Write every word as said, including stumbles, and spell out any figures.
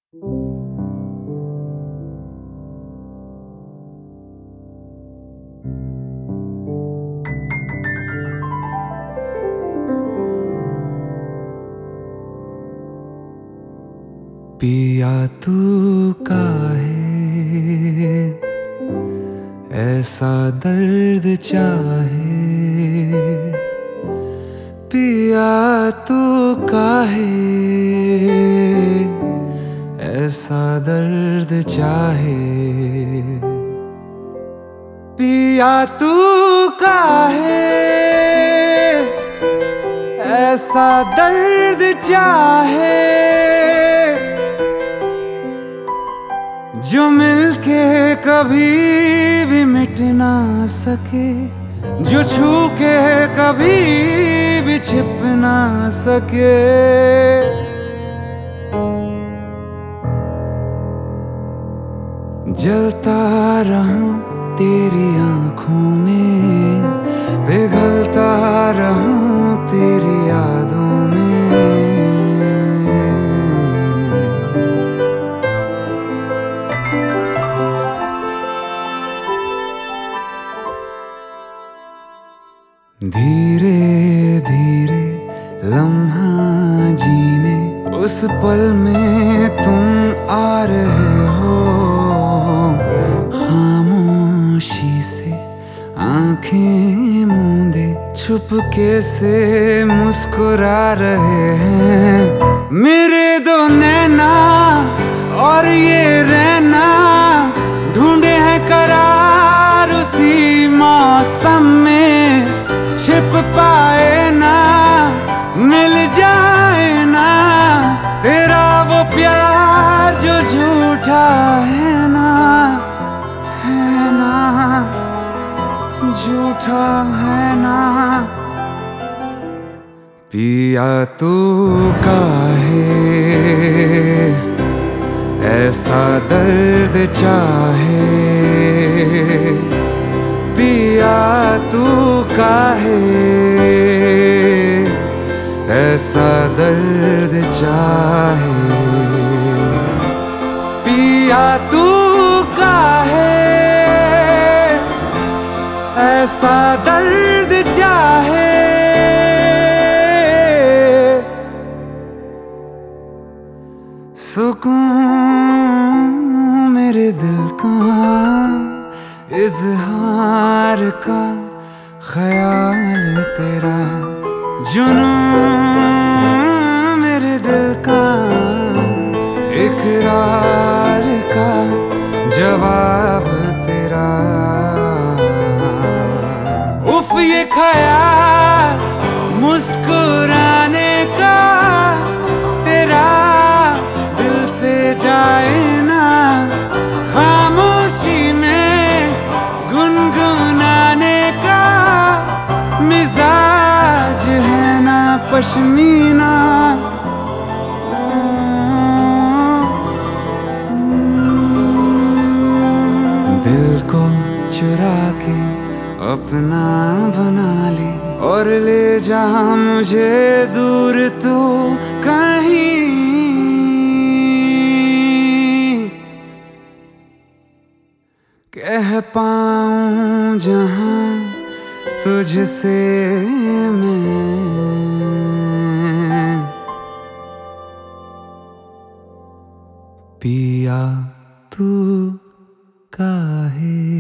पिया तू काहे ऐसा दर्द चाहे, पिया तू काहे ऐसा दर्द चाहे, पिया तू काहे ऐसा दर्द चाहे, जो मिलके कभी भी मिट ना सके, जो छू के कभी भी छिप ना सके। जलता रहूं तेरी आंखों में, पिघलता रहूं तेरी यादों में। धीरे धीरे लम्हा जीने उस पल में तुम आ रहे हो, खामोशी से आंखें मूंदे छुपके से मुस्कुरा रहे हैं। मेरे दो नैना और ये रहना ढूंढे हैं करार उसी मौसम में, छिप पाए ना मिल जाए ना तेरा वो प्यार जो झूठा है ना, है ना झूठा है ना। पिया तू काहे ऐसा दर्द चाहे, पिया तू काहे ऐसा दर्द चाहे, पिया तू काहे ऐसा दर्द चाहे। सुकून मेरे दिल का इज़हार का ख्याल तेरा, जुनून मेरे दिल का इकरार का जवाब तेरा। उफ ये ख्याल मुस्कुराने का तेरा दिल से जाए ना, खामोशी में गुनगुनाने का मिजाज है ना पश्मीना। दिल को चुरा के अपना बना ले और ले जा मुझे दूर तू कहीं, कह पाऊं जहां तुझसे मैं, पिया तू काहे।